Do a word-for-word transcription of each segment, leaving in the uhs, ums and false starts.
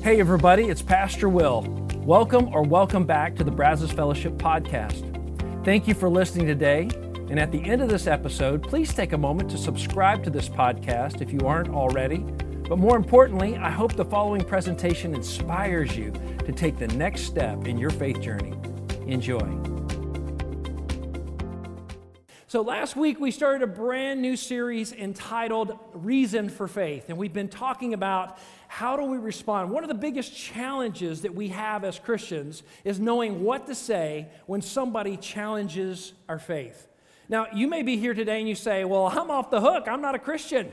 Hey everybody, it's Pastor Will. Welcome or welcome back to the Brazos Fellowship Podcast. Thank you for listening today. And at the end of this episode, please take a moment to subscribe to this podcast if you aren't already. But more importantly, I hope the following presentation inspires you to take the next step in your faith journey. Enjoy. So last week we started a brand new series entitled Reason for Faith, and we've been talking about how do we respond. One of the biggest challenges that we have as Christians is knowing what to say when somebody challenges our faith. Now, you may be here today and you say, well, I'm off the hook. I'm not a Christian.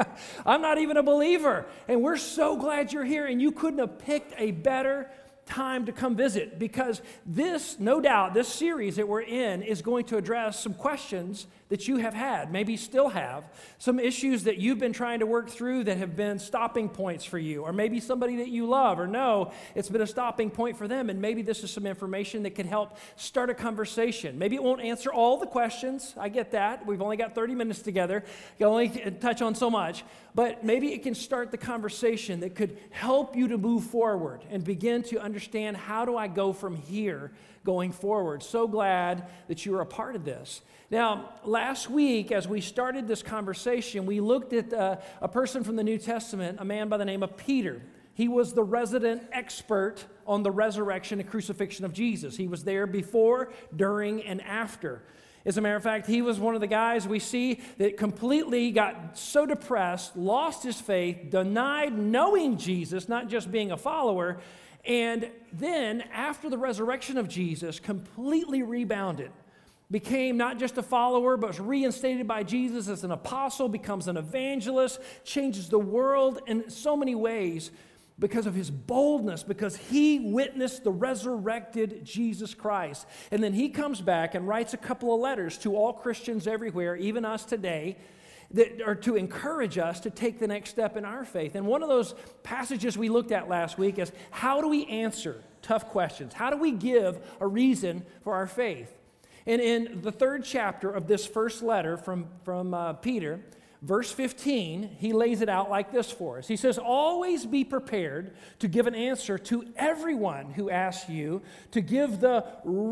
I'm not even a believer. And we're so glad you're here, and you couldn't have picked a better time to come visit, because this, no doubt, this series that we're in is going to address some questions that you have had, maybe still have, some issues that you've been trying to work through that have been stopping points for you, or maybe somebody that you love or know, it's been a stopping point for them, and maybe this is some information that can help start a conversation. Maybe it won't answer all the questions. I get that. We've only got thirty minutes together. You can only touch on so much, but maybe it can start the conversation that could help you to move forward and begin to understand, how do I go from here going forward? So glad that you are a part of this. Now, last week, as we started this conversation, we looked at uh, a person from the New Testament, a man by the name of Peter. He was the resident expert on the resurrection and crucifixion of Jesus. He was there before, during, and after. As a matter of fact, he was one of the guys we see that completely got so depressed, lost his faith, denied knowing Jesus, not just being a follower, and then, after the resurrection of Jesus, completely rebounded. Became not just a follower, but was reinstated by Jesus as an apostle, becomes an evangelist, changes the world in so many ways because of his boldness, because he witnessed the resurrected Jesus Christ. And then he comes back and writes a couple of letters to all Christians everywhere, even us today, that are to encourage us to take the next step in our faith. And one of those passages we looked at last week is, how do we answer tough questions? How do we give a reason for our faith? And in the third chapter of this first letter from, from uh, Peter, verse fifteen, he lays it out like this for us. He says, always be prepared to give an answer to everyone who asks you to give the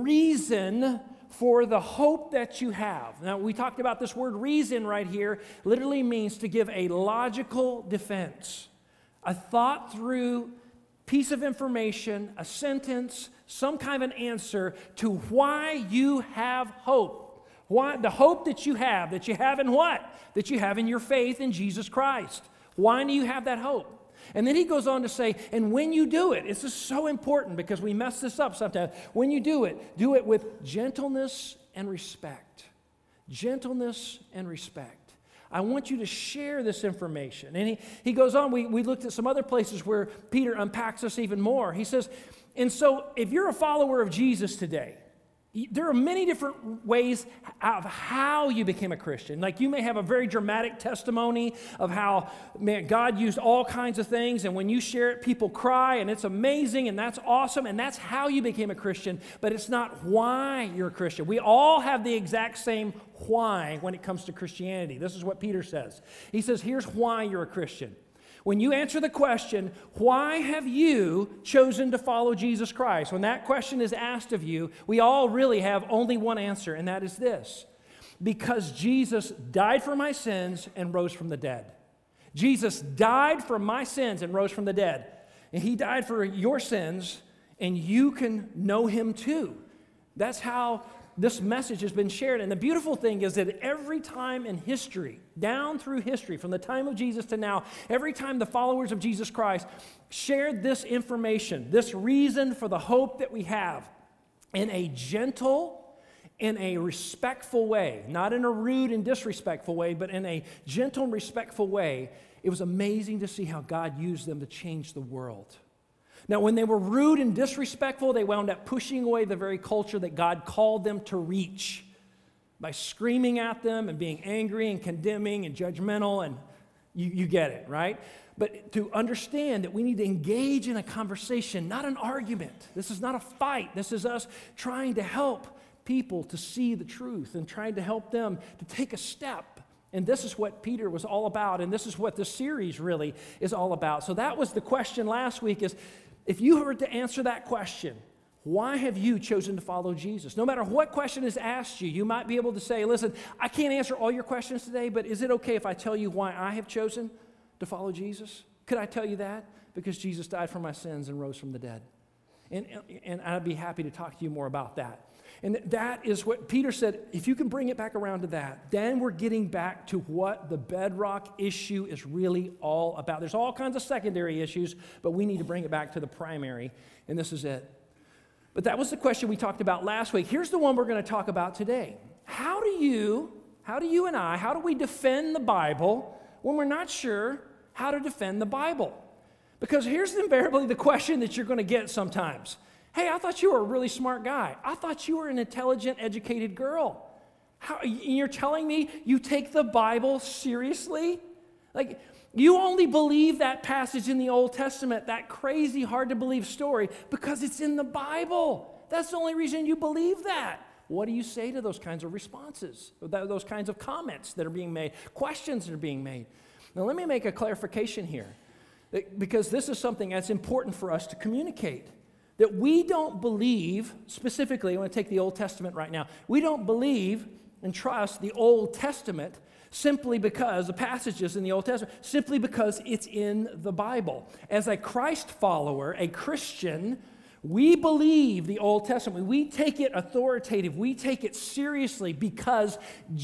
reason for the hope that you have. Now, we talked about this word reason right here. Literally means to give a logical defense, a thought through piece of information, a sentence, some kind of an answer to why you have hope. Why, the hope that you have, that you have in what? That you have in your faith in Jesus Christ. Why do you have that hope? And then he goes on to say, and when you do it, this is so important because we mess this up sometimes. When you do it, do it with gentleness and respect. Gentleness and respect. I want you to share this information. And he, he goes on, we, we looked at some other places where Peter unpacks this even more. He says, and so if you're a follower of Jesus today, there are many different ways of how you became a Christian. Like, you may have a very dramatic testimony of how, man, God used all kinds of things, and when you share it, people cry, and it's amazing, and that's awesome, and that's how you became a Christian, but it's not why you're a Christian. We all have the exact same why when it comes to Christianity. This is what Peter says. He says, here's why you're a Christian. When you answer the question, why have you chosen to follow Jesus Christ? When that question is asked of you, we all really have only one answer, and that is this: because Jesus died for my sins and rose from the dead. Jesus died for my sins and rose from the dead. And he died for your sins, and you can know him too. That's how this message has been shared. And the beautiful thing is that every time in history, down through history, from the time of Jesus to now, every time the followers of Jesus Christ shared this information, this reason for the hope that we have, in a gentle, in a respectful way, not in a rude and disrespectful way, but in a gentle and respectful way, it was amazing to see how God used them to change the world. Now, when they were rude and disrespectful, they wound up pushing away the very culture that God called them to reach by screaming at them and being angry and condemning and judgmental, and you, you get it, right? But to understand that we need to engage in a conversation, not an argument. This is not a fight. This is us trying to help people to see the truth and trying to help them to take a step And this is what Peter was all about, and this is what this series really is all about. So that was the question last week is, if you were to answer that question, why have you chosen to follow Jesus? No matter what question is asked you, you might be able to say, listen, I can't answer all your questions today, but is it okay if I tell you why I have chosen to follow Jesus? Could I tell you that? Because Jesus died for my sins and rose from the dead. And, and I'd be happy to talk to you more about that. And that is what Peter said, if you can bring it back around to that, then we're getting back to what the bedrock issue is really all about. There's all kinds of secondary issues, but we need to bring it back to the primary, and this is it. But that was the question we talked about last week. Here's the one we're going to talk about today. How do you, how do you and I, how do we defend the Bible when we're not sure how to defend the Bible? Because here's invariably the question that you're going to get sometimes. Hey, I thought you were a really smart guy. I thought you were an intelligent, educated girl. How, you're telling me you take the Bible seriously? Like, you only believe that passage in the Old Testament, that crazy, hard-to-believe story, because it's in the Bible. That's the only reason you believe that. What do you say to those kinds of responses, those kinds of comments that are being made, questions that are being made? Now, let me make a clarification here, because this is something that's important for us to communicate, that we don't believe, specifically, I want to take the Old Testament right now, we don't believe and trust the Old Testament simply because, the passages in the Old Testament, simply because it's in the Bible. As a Christ follower, a Christian, we believe the Old Testament. We take it authoritative. We take it seriously because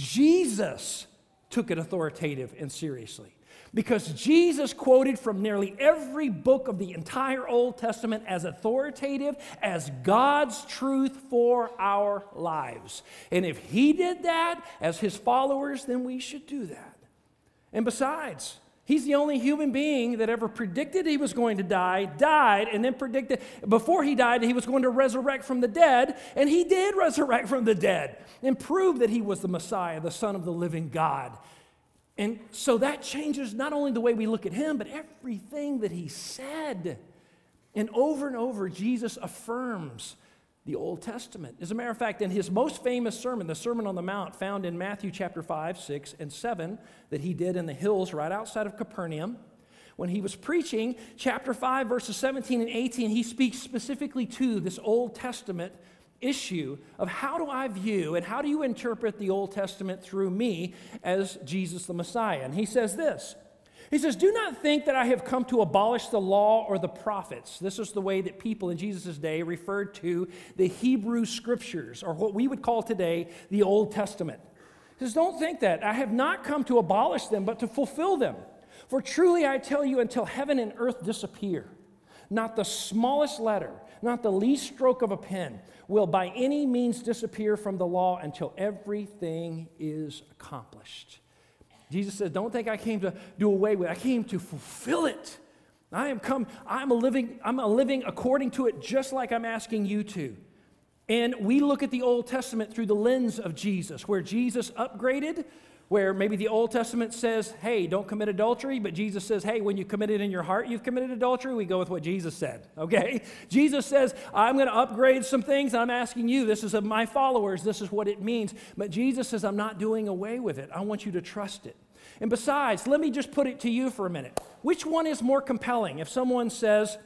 Jesus took it authoritative and seriously. Because Jesus quoted from nearly every book of the entire Old Testament as authoritative as God's truth for our lives. And if he did that as his followers, then we should do that. And besides, he's the only human being that ever predicted he was going to die, died, and then predicted before he died he was going to resurrect from the dead, and he did resurrect from the dead and prove that he was the Messiah, the Son of the living God. And so that changes not only the way we look at him, but everything that he said. And over and over, Jesus affirms the Old Testament. As a matter of fact, in his most famous sermon, the Sermon on the Mount, found in Matthew chapter five, six, and seven, that he did in the hills right outside of Capernaum, when he was preaching, chapter five, verses seventeen and eighteen, he speaks specifically to this Old Testament issue of how do I view and how do you interpret the Old Testament through me as Jesus the Messiah. And he says this. He says, do not think that I have come to abolish the law or the prophets. This is the way that people in Jesus' day referred to the Hebrew Scriptures, or what we would call today the Old Testament. He says, don't think that. I have not come to abolish them, but to fulfill them. For truly I tell you, until heaven and earth disappear, not the smallest letter, not the least stroke of a pen, will by any means disappear from the law until everything is accomplished. Jesus said, don't think I came to do away with it. I came to fulfill it. I am come, I'm a living, I'm a living according to it, just like I'm asking you to. And we look at the Old Testament through the lens of Jesus, where Jesus upgraded, where maybe the Old Testament says, hey, don't commit adultery, but Jesus says, hey, when you commit it in your heart, you've committed adultery. We go with what Jesus said, okay? Jesus says, I'm going to upgrade some things, and I'm asking you, this is of my followers, this is what it means. But Jesus says, I'm not doing away with it. I want you to trust it. And besides, let me just put it to you for a minute. Which one is more compelling? If someone says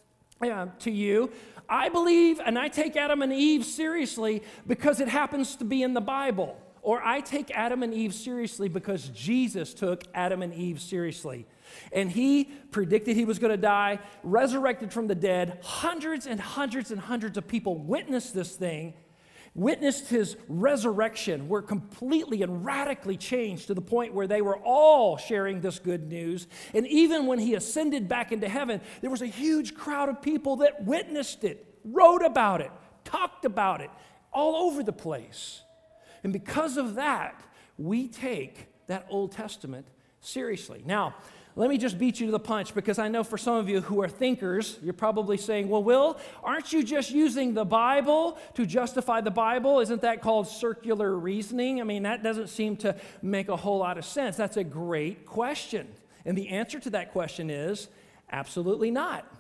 uh, to you, I believe and I take Adam and Eve seriously because it happens to be in the Bible. Or I take Adam and Eve seriously because Jesus took Adam and Eve seriously. And he predicted he was going to die, resurrected from the dead. Hundreds and hundreds and hundreds of people witnessed this thing, witnessed his resurrection, were completely and radically changed to the point where they were all sharing this good news. And even when he ascended back into heaven, there was a huge crowd of people that witnessed it, wrote about it, talked about it, all over the place. And because of that, we take that Old Testament seriously. Now, let me just beat you to the punch, because I know for some of you who are thinkers, you're probably saying, well, Will, aren't you just using the Bible to justify the Bible? Isn't that called circular reasoning? I mean, that doesn't seem to make a whole lot of sense. That's a great question. And the answer to that question is absolutely not.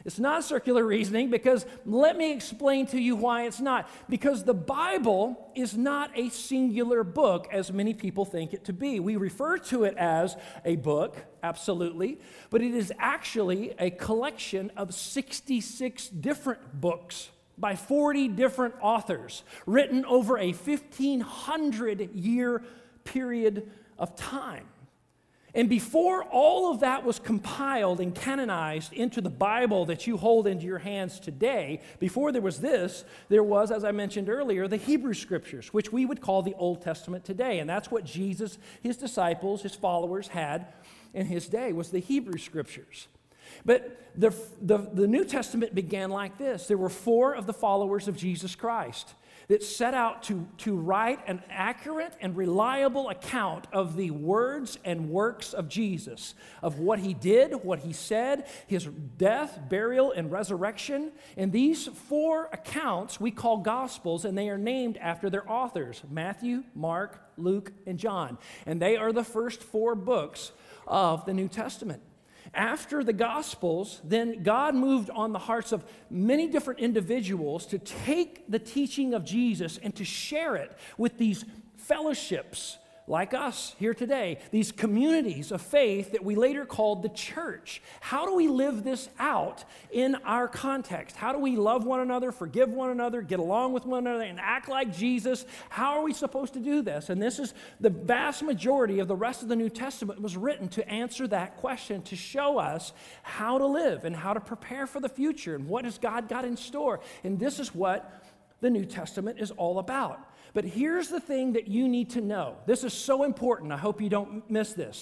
It's not circular reasoning because let me explain to you why it's not. Because the Bible is not a singular book as many people think it to be. We refer to it as a book, absolutely, but it is actually a collection of sixty-six different books by forty different authors written over a fifteen hundred year period of time. And before all of that was compiled and canonized into the Bible that you hold into your hands today, before there was this, there was, as I mentioned earlier, the Hebrew Scriptures, which we would call the Old Testament today. And that's what Jesus, his disciples, his followers had in his day, was the Hebrew Scriptures. But the, the, the New Testament began like this. There were four of the followers of Jesus Christ that set out to, to write an accurate and reliable account of the words and works of Jesus, of what he did, what he said, his death, burial, and resurrection. And these four accounts we call Gospels, and they are named after their authors, Matthew, Mark, Luke, and John. And they are the first four books of the New Testament. After the Gospels, then God moved on the hearts of many different individuals to take the teaching of Jesus and to share it with these fellowships like us here today, these communities of faith that we later called the church. How do we live this out in our context? How do we love one another, forgive one another, get along with one another, and act like Jesus? How are we supposed to do this? And this is the vast majority of the rest of the New Testament was written to answer that question, to show us how to live and how to prepare for the future and what has God got in store. And this is what the New Testament is all about. But here's the thing that you need to know. This is so important. I hope you don't miss this.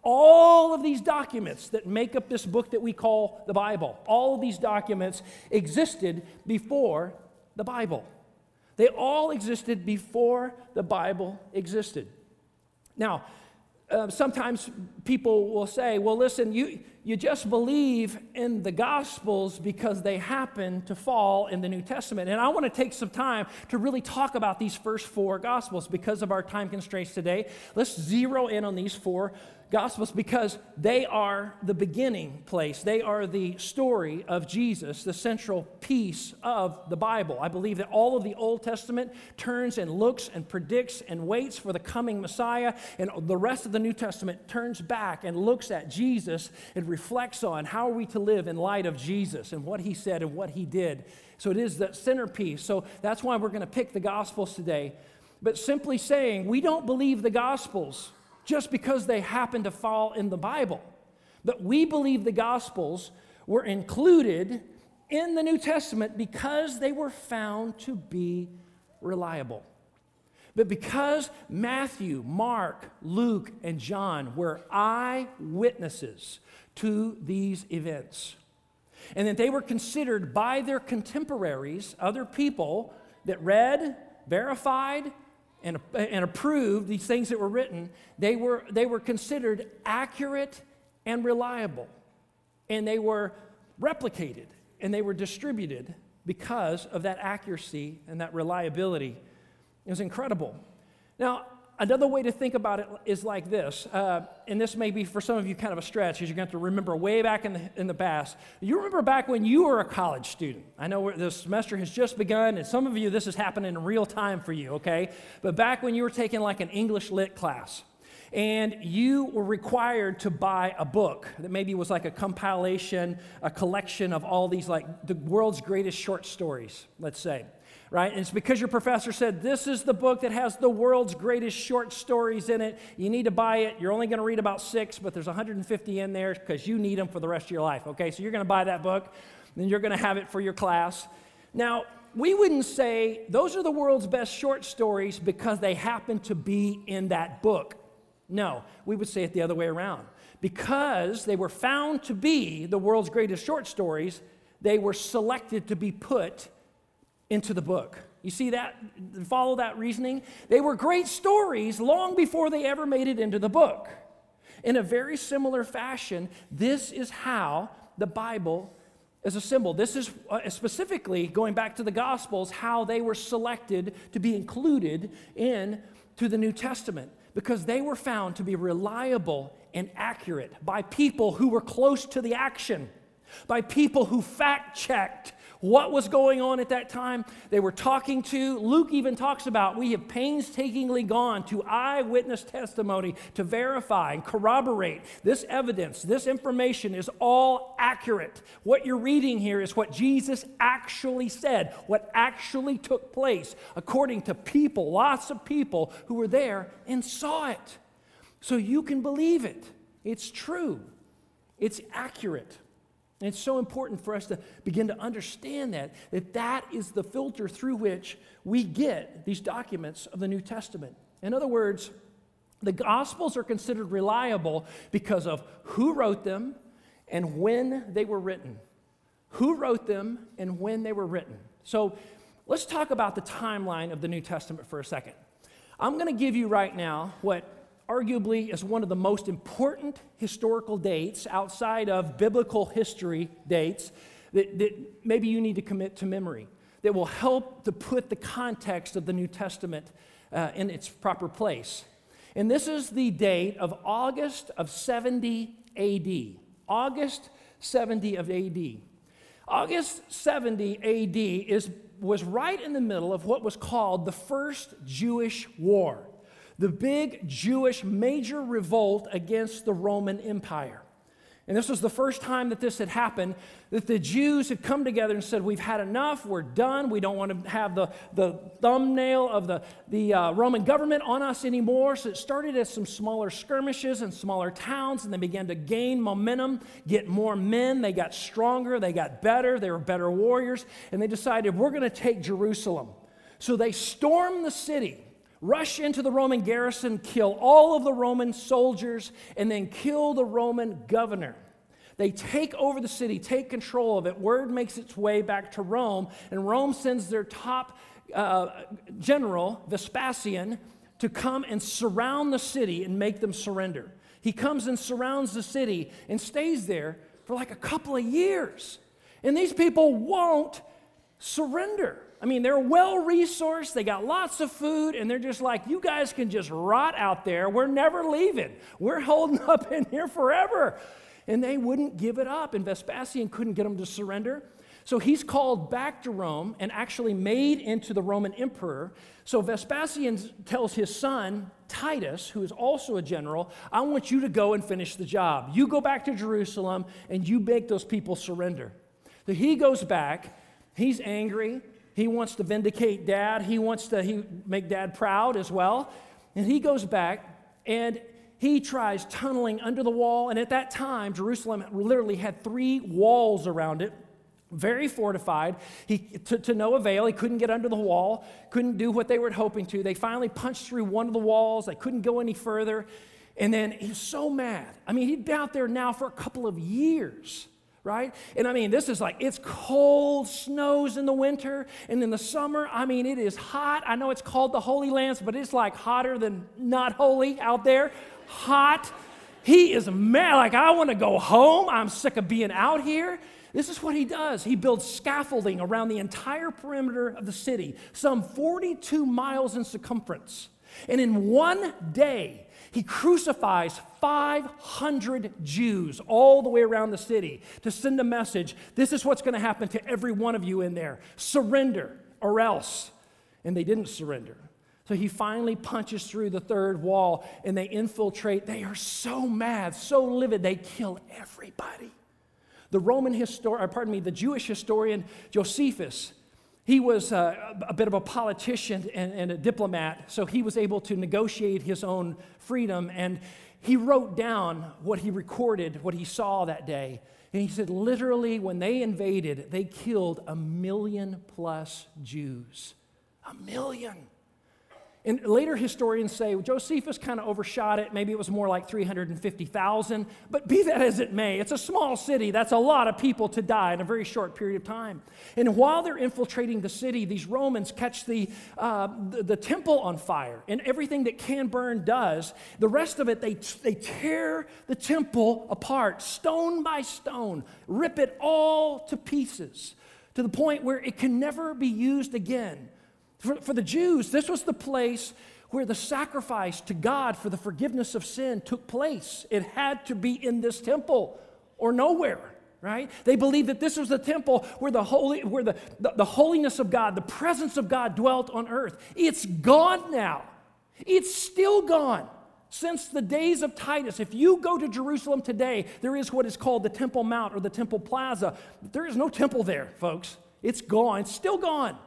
All of these documents that make up this book that we call the Bible, all of these documents existed before the Bible. They all existed before the Bible existed. Now, uh, sometimes people will say, well, listen, you, you just believe in the Gospels because they happen to fall in the New Testament. And I want to take some time to really talk about these first four Gospels because of our time constraints today. Let's zero in on these four Gospels because they are the beginning place. They are the story of Jesus, the central piece of the Bible. I believe that all of the Old Testament turns and looks and predicts and waits for the coming Messiah, and the rest of the New Testament turns back and looks at Jesus and reflects on how are we to live in light of Jesus and what he said and what he did. So it is the centerpiece. So that's why we're going to pick the Gospels today. But simply saying we don't believe the Gospels just because they happen to fall in the Bible. But we believe the Gospels were included in the New Testament because they were found to be reliable. But because Matthew, Mark, Luke, and John were eyewitnesses to these events, and that they were considered by their contemporaries, other people that read, verified, and, and approved these things that were written, they were, they were considered accurate and reliable. And they were replicated and they were distributed because of that accuracy and that reliability. It was incredible. Now, another way to think about it is like this, uh, and this may be for some of you kind of a stretch because you're going to have to remember way back in the, in the past. You remember back when you were a college student. I know the semester has just begun, and some of you, this is happening in real time for you, okay? But back when you were taking like an English lit class, and you were required to buy a book that maybe was like a compilation, a collection of all these like the world's greatest short stories, let's say. Right? And it's because your professor said, this is the book that has the world's greatest short stories in it. You need to buy it. You're only going to read about six, but there's one hundred fifty in there because you need them for the rest of your life. Okay, so you're going to buy that book, then you're going to have it for your class. Now, we wouldn't say those are the world's best short stories because they happen to be in that book. No, we would say it the other way around. Because they were found to be the world's greatest short stories, they were selected to be put into the book. You see that? Follow that reasoning? They were great stories long before they ever made it into the book. In a very similar fashion, this is how the Bible is assembled. This is uh, specifically, going back to the Gospels, how they were selected to be included into the New Testament, because they were found to be reliable and accurate by people who were close to the action, by people who fact-checked what was going on at that time. They were talking to, Luke even talks about, we have painstakingly gone to eyewitness testimony to verify and corroborate this evidence. This information is all accurate. What you're reading here is what Jesus actually said, what actually took place, according to people, lots of people who were there and saw it. So you can believe it. It's true. It's accurate. And it's so important for us to begin to understand that, that that is the filter through which we get these documents of the New Testament. In other words, the Gospels are considered reliable because of who wrote them and when they were written. Who wrote them and when they were written. So let's talk about the timeline of the New Testament for a second. I'm going to give you right now what arguably is one of the most important historical dates outside of biblical history dates that, that maybe you need to commit to memory, that will help to put the context of the New Testament uh, in its proper place. And this is the date of August of seventy A D. August seventy of A D. August seventy A D is, was right in the middle of what was called the First Jewish War. The big Jewish major revolt against the Roman Empire. And this was the first time that this had happened, that the Jews had come together and said, we've had enough, we're done, we don't want to have the, the thumbnail of the, the uh, Roman government on us anymore. So it started as some smaller skirmishes in smaller towns, and they began to gain momentum, get more men, they got stronger, they got better, they were better warriors, and they decided, we're going to take Jerusalem. So they stormed the city, rush into the Roman garrison, kill all of the Roman soldiers, and then kill the Roman governor. They take over the city, take control of it. Word makes its way back to Rome, and Rome sends their top uh, general, Vespasian, to come and surround the city and make them surrender. He comes and surrounds the city and stays there for like a couple of years. And these people won't surrender. I mean, they're well-resourced, they got lots of food, and they're just like, you guys can just rot out there. We're never leaving. We're holding up in here forever. And they wouldn't give it up, and Vespasian couldn't get them to surrender. So he's called back to Rome and actually made into the Roman emperor. So Vespasian tells his son, Titus, who is also a general, I want you to go and finish the job. You go back to Jerusalem, and you make those people surrender. So he goes back. He's angry. He wants to vindicate Dad. He wants to he, make Dad proud as well. And he goes back, and he tries tunneling under the wall. And at that time, Jerusalem literally had three walls around it, very fortified. He, to, to no avail. He couldn't get under the wall, couldn't do what they were hoping to. They finally punched through one of the walls. They couldn't go any further. And then he's so mad. I mean, he'd been out there now for a couple of years. Right? And I mean, this is like, it's cold, snows in the winter, and in the summer, I mean, it is hot. I know it's called the Holy Lands, but it's like hotter than not holy out there. Hot. He is mad, like, I want to go home. I'm sick of being out here. This is what he does. He builds scaffolding around the entire perimeter of the city, some forty-two miles in circumference. And in one day, he crucifies five hundred Jews all the way around the city to send a message. This is what's going to happen to every one of you in there. Surrender or else. And they didn't surrender. So he finally punches through the third wall, and they infiltrate. They are so mad, so livid, they kill everybody. The Roman historian, pardon me, the Jewish historian Josephus, he was uh, a bit of a politician and, and a diplomat, so he was able to negotiate his own freedom, and he wrote down what he recorded, what he saw that day. And he said, literally, when they invaded, they killed a million plus Jews. A million. And later historians say, well, Josephus kind of overshot it. Maybe it was more like three hundred fifty thousand. But be that as it may, it's a small city. That's a lot of people to die in a very short period of time. And while they're infiltrating the city, these Romans catch the, uh, the, the temple on fire. And everything that can burn does. The rest of it, they, they tear the temple apart, stone by stone, rip it all to pieces, to the point where it can never be used again. For, for the Jews, this was the place where the sacrifice to God for the forgiveness of sin took place. It had to be in this temple or nowhere, right? They believed that this was the temple where the holy, where the, the, the holiness of God, the presence of God dwelt on earth. It's gone now. It's still gone. Since the days of Titus, if you go to Jerusalem today, there is what is called the Temple Mount or the Temple Plaza. There is no temple there, folks. It's gone. It's still gone.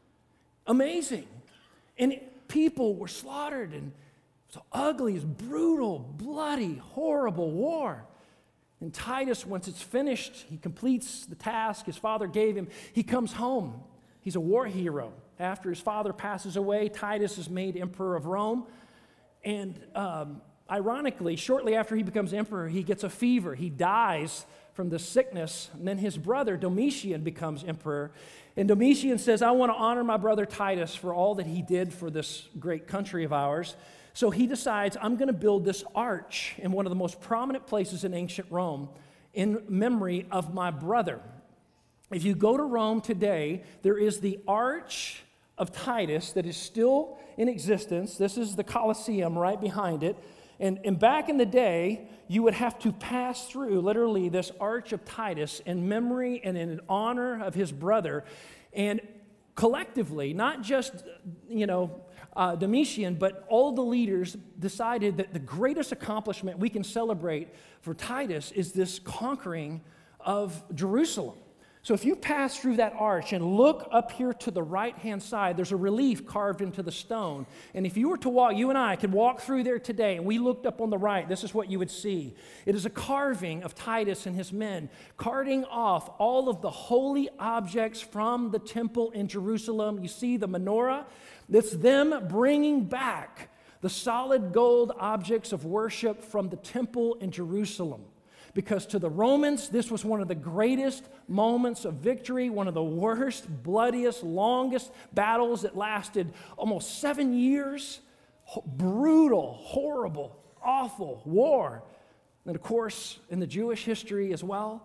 Amazing. And people were slaughtered, and it's ugly, it's brutal, bloody, horrible war. And Titus, once it's finished, he completes the task his father gave him. He comes home. He's a war hero. After his father passes away, Titus is made emperor of Rome. And um, ironically, shortly after he becomes emperor, he gets a fever. He dies from the sickness. And then his brother, Domitian, becomes emperor. And Domitian says, I want to honor my brother Titus for all that he did for this great country of ours. So he decides, I'm going to build this arch in one of the most prominent places in ancient Rome in memory of my brother. If you go to Rome today, there is the Arch of Titus that is still in existence. This is the Colosseum right behind it. And, and back in the day, you would have to pass through literally this Arch of Titus in memory and in honor of his brother. And collectively, not just, you know, uh, Domitian, but all the leaders decided that the greatest accomplishment we can celebrate for Titus is this conquering of Jerusalem. So if you pass through that arch and look up here to the right-hand side, there's a relief carved into the stone. And if you were to walk, you and I could walk through there today, and we looked up on the right, this is what you would see. It is a carving of Titus and his men, carting off all of the holy objects from the temple in Jerusalem. You see the menorah? That's them bringing back the solid gold objects of worship from the temple in Jerusalem. Because to the Romans, this was one of the greatest moments of victory, one of the worst, bloodiest, longest battles that lasted almost seven years. Brutal, horrible, awful war. And of course, in the Jewish history as well.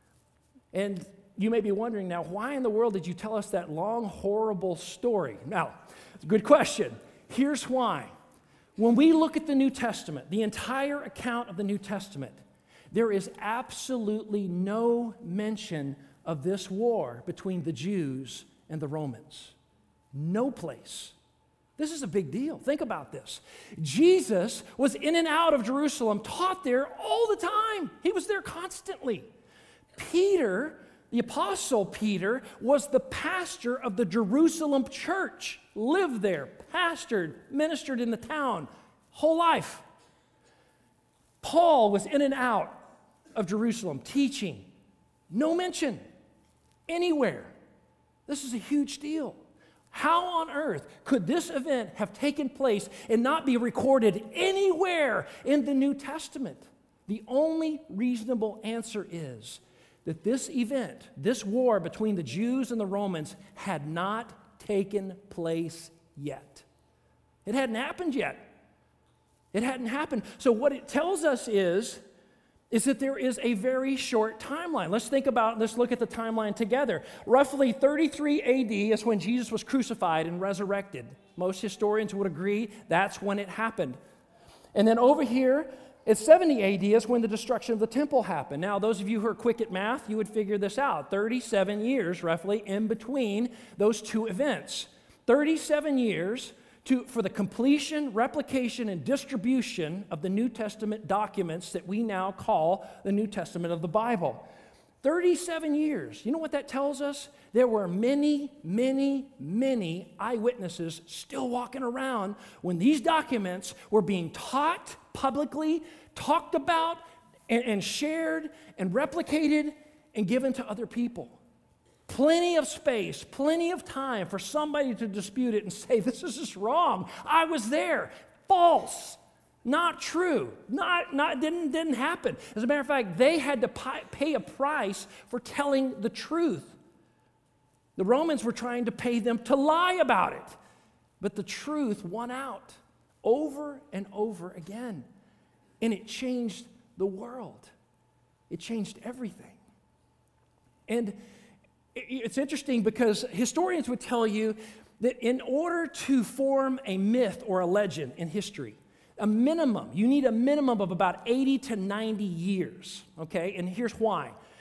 And you may be wondering now, why in the world did you tell us that long, horrible story? Now, it's a good question. Here's why. When we look at the New Testament, the entire account of the New Testament, there is absolutely no mention of this war between the Jews and the Romans. No place. This is a big deal. Think about this. Jesus was in and out of Jerusalem, taught there all the time. He was there constantly. Peter, the Apostle Peter, was the pastor of the Jerusalem church, lived there, pastored, ministered in the town, whole life. Paul was in and out of Jerusalem, teaching. No mention anywhere. This is a huge deal. How on earth could this event have taken place and not be recorded anywhere in the New Testament? The only reasonable answer is that this event, this war between the Jews and the Romans, had not taken place yet. It hadn't happened yet. It hadn't happened. So what it tells us is, is that there is a very short timeline. Let's think about, let's look at the timeline together. Roughly thirty-three A D is when Jesus was crucified and resurrected. Most historians would agree that's when it happened. And then over here, at seventy A D is when the destruction of the temple happened. Now, those of you who are quick at math, you would figure this out. thirty-seven years, roughly, in between those two events. thirty-seven years To, for the completion, replication, and distribution of the New Testament documents that we now call the New Testament of the Bible. thirty-seven years. You know what that tells us? There were many, many, many eyewitnesses still walking around when these documents were being taught publicly, talked about, and, and shared, and replicated, and given to other people. Plenty of space, plenty of time for somebody to dispute it and say, this is just wrong. I was there. False. Not true. Not, not, didn't, didn't happen. As a matter of fact, they had to pay a price for telling the truth. The Romans were trying to pay them to lie about it. But the truth won out over and over again. And it changed the world. It changed everything. And it's interesting because historians would tell you that in order to form a myth or a legend in history, a minimum, you need a minimum of about eighty to ninety years, okay? And here's why.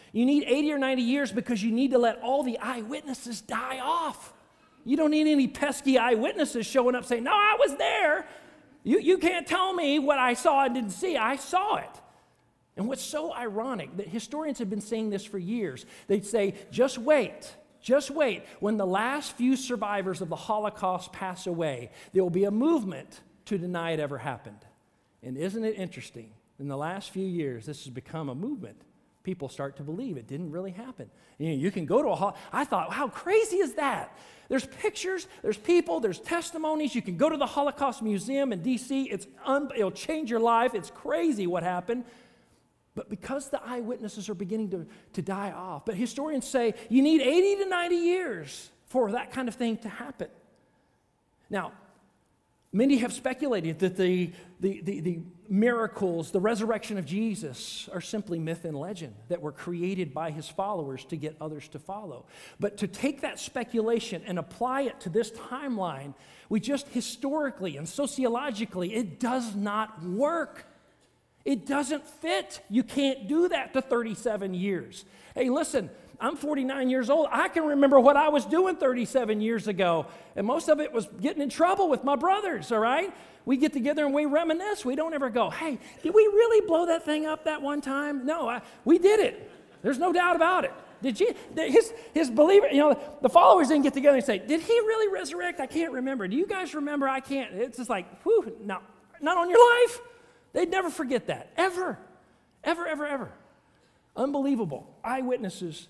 You need eighty or ninety years because you need to let all the eyewitnesses die off. You don't need any pesky eyewitnesses showing up saying, no, I was there. You, you can't tell me what I saw and didn't see. I saw it. And what's so ironic, that historians have been saying this for years. They'd say, just wait, just wait. When the last few survivors of the Holocaust pass away, there will be a movement to deny it ever happened. And isn't it interesting? In the last few years, this has become a movement. People start to believe it didn't really happen. You know, you can go to a hol- I thought, how crazy is that? There's pictures, there's people, there's testimonies. You can go to the Holocaust Museum in D C It's un- it'll change your life. It's crazy what happened. But because the eyewitnesses are beginning to, to die off, but historians say you need eighty to ninety years for that kind of thing to happen. Now, many have speculated that the, the, the, the miracles, the resurrection of Jesus, are simply myth and legend that were created by his followers to get others to follow. But to take that speculation and apply it to this timeline, we just historically and sociologically, it does not work. It doesn't fit. You can't do that to thirty-seven years. Hey, listen, I'm forty-nine years old. I can remember what I was doing thirty-seven years ago, and most of it was getting in trouble with my brothers, all right? We get together and we reminisce. We don't ever go, hey, did we really blow that thing up that one time? No, I, we did it. There's no doubt about it. Did you, his, his believer, you know, the followers didn't get together and say, did he really resurrect? I can't remember. Do you guys remember? I can't. It's just like, whew, no, not on your life. They'd never forget that, ever, ever, ever, ever. Unbelievable. Eyewitnesses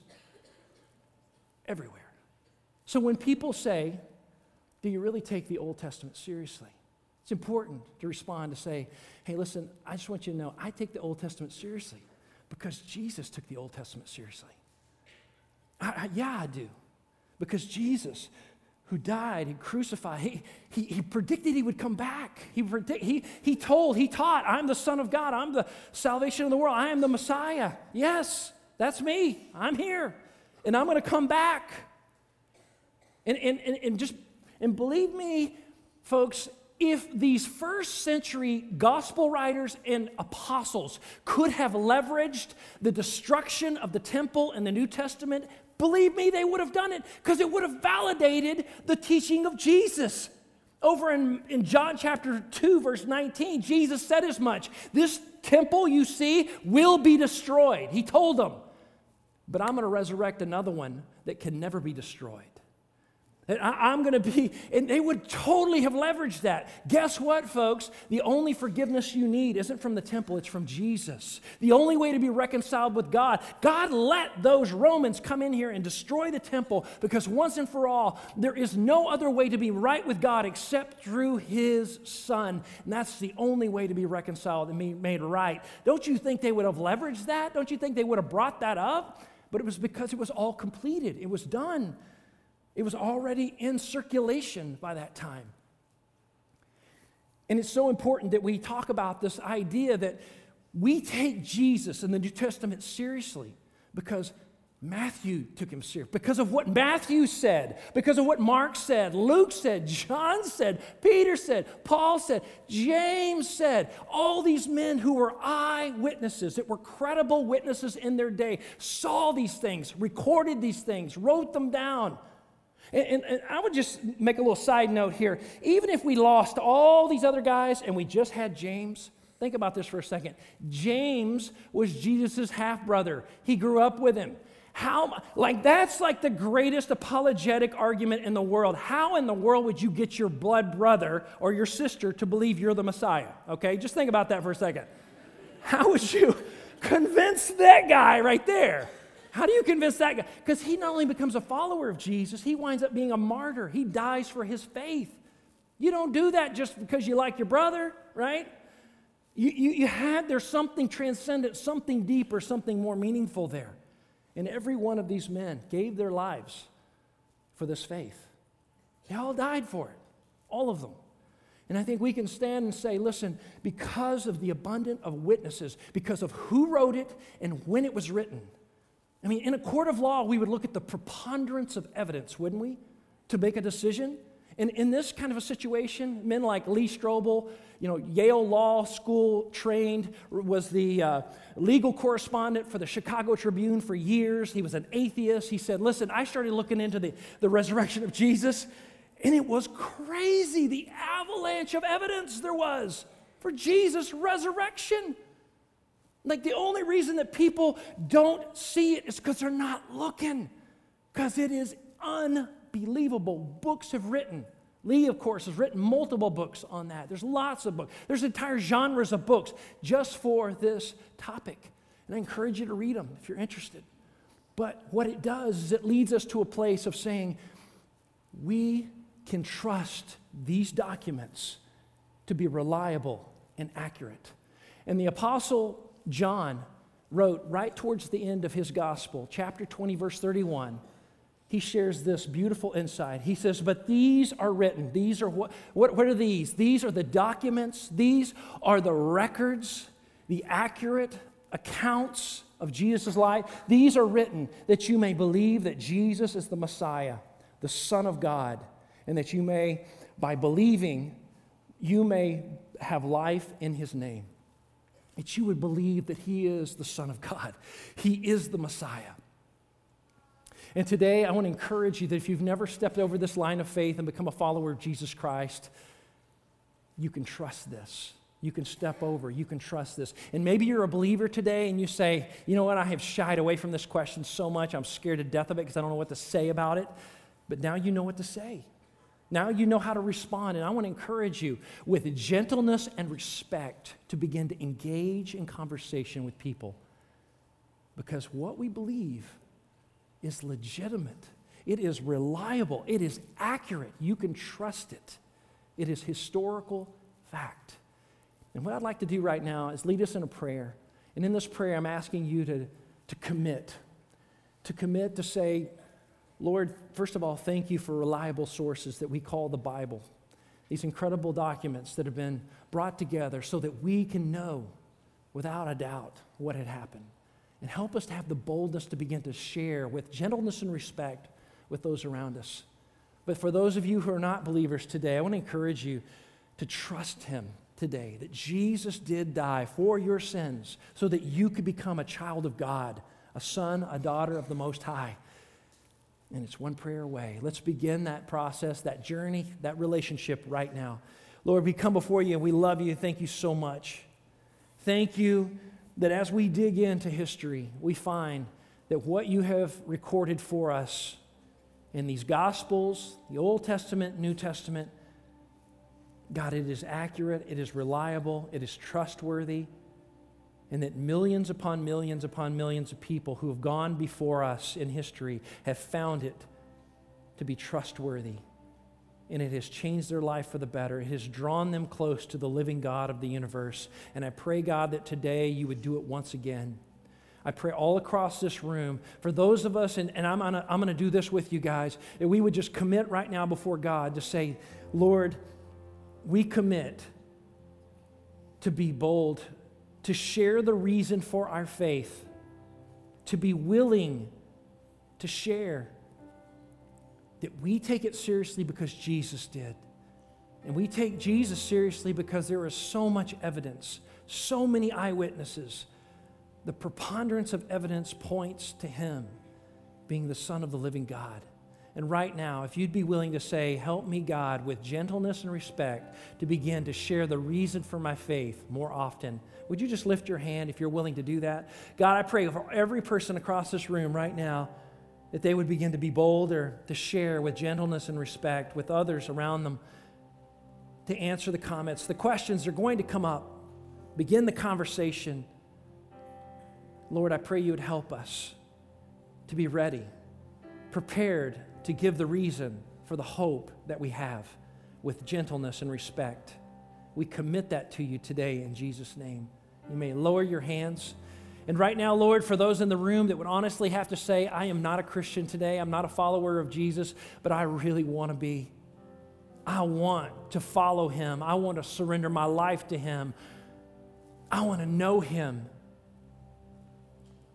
everywhere. So when people say, do you really take the Old Testament seriously? It's important to respond to say, hey, listen, I just want you to know, I take the Old Testament seriously because Jesus took the Old Testament seriously. I, I, yeah, I do. Because Jesus, who died and crucified, he, he, he predicted he would come back. He, predict, he, he told, he taught, I'm the Son of God. I'm the salvation of the world. I am the Messiah. Yes, that's me. I'm here. And I'm going to come back. And, and, and, and just, and believe me, folks, if these first century gospel writers and apostles could have leveraged the destruction of the temple in the New Testament, believe me, they would have done it because it would have validated the teaching of Jesus. Over in, in John chapter two, verse nineteen, Jesus said as much. This temple you see will be destroyed. He told them, but I'm going to resurrect another one that can never be destroyed. And I, I'm going to be, and they would totally have leveraged that. Guess what, folks? The only forgiveness you need isn't from the temple, it's from Jesus. The only way to be reconciled with God, God let those Romans come in here and destroy the temple because once and for all, there is no other way to be right with God except through his Son. And that's the only way to be reconciled and be made right. Don't you think they would have leveraged that? Don't you think they would have brought that up? But it was because it was all completed. It was done. It was already in circulation by that time. And it's so important that we talk about this idea that we take Jesus in the New Testament seriously because Matthew took him seriously. Because of what Matthew said, because of what Mark said, Luke said, John said, Peter said, Paul said, James said. All these men who were eyewitnesses, that were credible witnesses in their day, saw these things, recorded these things, wrote them down. And, and, and I would just make a little side note here. Even if we lost all these other guys and we just had James, think about this for a second. James was Jesus' half-brother. He grew up with him. How, like that's like the greatest apologetic argument in the world. How in the world would you get your blood brother or your sister to believe you're the Messiah? Okay, just think about that for a second. How would you convince that guy right there? How do you convince that guy? Because he not only becomes a follower of Jesus, he winds up being a martyr. He dies for his faith. You don't do that just because you like your brother, right? You, you, you had, there's something transcendent, something deeper, something more meaningful there. And every one of these men gave their lives for this faith. They all died for it, all of them. And I think we can stand and say, listen, because of the abundance of witnesses, because of who wrote it and when it was written, I mean, in a court of law, we would look at the preponderance of evidence, wouldn't we, to make a decision? And in this kind of a situation, men like Lee Strobel, you know, Yale Law School trained, was the uh, legal correspondent for the Chicago Tribune for years. He was an atheist. He said, listen, I started looking into the, the resurrection of Jesus, and it was crazy, the avalanche of evidence there was for Jesus' resurrection. Like the only reason that people don't see it is because they're not looking, because it is unbelievable. Books have written. Lee, of course, has written multiple books on that. There's lots of books. There's entire genres of books just for this topic. And I encourage you to read them if you're interested. But what it does is it leads us to a place of saying we can trust these documents to be reliable and accurate. And the Apostle John wrote right towards the end of his gospel, chapter twenty, verse thirty-one, he shares this beautiful insight. He says, but these are written. These are what, what, what are these? These are the documents. These are the records, the accurate accounts of Jesus' life. These are written that you may believe that Jesus is the Messiah, the Son of God, and that you may, by believing, you may have life in his name. That you would believe that he is the Son of God. He is the Messiah. And today, I want to encourage you that if you've never stepped over this line of faith and become a follower of Jesus Christ, you can trust this. You can step over. You can trust this. And maybe you're a believer today and you say, you know what, I have shied away from this question so much. I'm scared to death of it because I don't know what to say about it. But now you know what to say. Now you know how to respond. And I want to encourage you with gentleness and respect to begin to engage in conversation with people. Because what we believe is legitimate. It is reliable. It is accurate. You can trust it. It is historical fact. And what I'd like to do right now is lead us in a prayer. And in this prayer, I'm asking you to, to commit. To commit to say, Lord, first of all, thank you for reliable sources that we call the Bible. These incredible documents that have been brought together so that we can know without a doubt what had happened. And help us to have the boldness to begin to share with gentleness and respect with those around us. But for those of you who are not believers today, I want to encourage you to trust him today, that Jesus did die for your sins so that you could become a child of God, a son, a daughter of the Most High. And it's one prayer away. Let's begin that process, that journey, that relationship right now. Lord, we come before you and we love you. Thank you so much. Thank you that as we dig into history, we find that what you have recorded for us in these Gospels, the Old Testament, New Testament, God, it is accurate, it is reliable, it is trustworthy, and that millions upon millions upon millions of people who have gone before us in history have found it to be trustworthy. And it has changed their life for the better. It has drawn them close to the living God of the universe. And I pray, God, that today you would do it once again. I pray all across this room, for those of us, and, and I'm gonna, I'm gonna do this with you guys, that we would just commit right now before God to say, Lord, we commit to be bold, to share the reason for our faith, to be willing to share that we take it seriously because Jesus did. And we take Jesus seriously because there is so much evidence, so many eyewitnesses. The preponderance of evidence points to him being the Son of the living God. And right now, if you'd be willing to say, help me, God, with gentleness and respect, to begin to share the reason for my faith more often, would you just lift your hand if you're willing to do that? God, I pray for every person across this room right now that they would begin to be bolder, to share with gentleness and respect with others around them, to answer the comments. The questions are going to come up. Begin the conversation. Lord, I pray you would help us to be ready, prepared to give the reason for the hope that we have with gentleness and respect. We commit that to you today in Jesus' name. You may lower your hands. And right now, Lord, for those in the room that would honestly have to say, I am not a Christian today, I'm not a follower of Jesus, but I really want to be. I want to follow him. I want to surrender my life to him. I want to know him.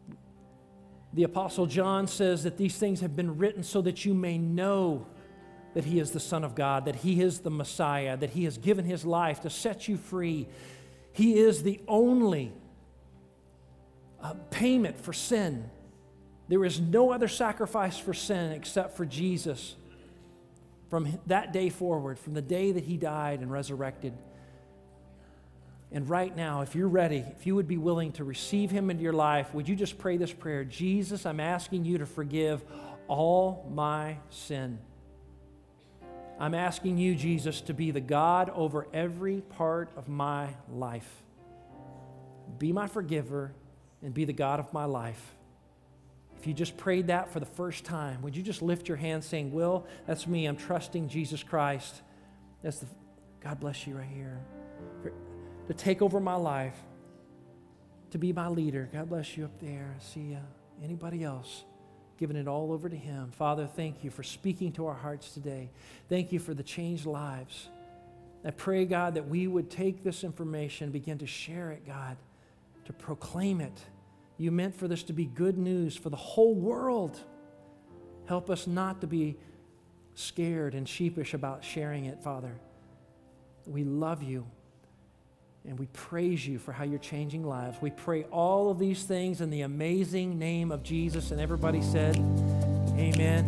The Apostle John says that these things have been written so that you may know that He is the Son of God, that He is the Messiah, that He has given His life to set you free. He is the only uh, payment for sin. There is no other sacrifice for sin except for Jesus. From that day forward, from the day that He died and resurrected. And right now, if you're ready, if you would be willing to receive Him into your life, would you just pray this prayer? Jesus, I'm asking you to forgive all my sin. I'm asking you, Jesus, to be the God over every part of my life. Be my forgiver and be the God of my life. If you just prayed that for the first time, would you just lift your hand saying, Will, that's me. I'm trusting Jesus Christ. That's the, God bless you right here. For, to take over my life, to be my leader. God bless you up there. I see you. Anybody else? Giving it all over to Him. Father, thank you for speaking to our hearts today. Thank you for the changed lives. I pray, God, that we would take this information and begin to share it, God, to proclaim it. You meant for this to be good news for the whole world. Help us not to be scared and sheepish about sharing it, Father. We love you. And we praise you for how you're changing lives. We pray all of these things in the amazing name of Jesus. And everybody said, amen.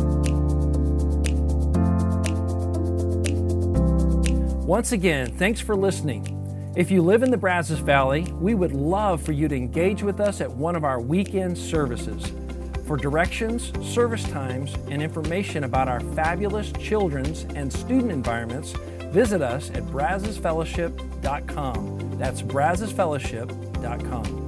Once again, thanks for listening. If you live in the Brazos Valley, we would love for you to engage with us at one of our weekend services. For directions, service times, and information about our fabulous children's and student environments, visit us at brazos fellowship dot com. That's brazos fellowship dot com.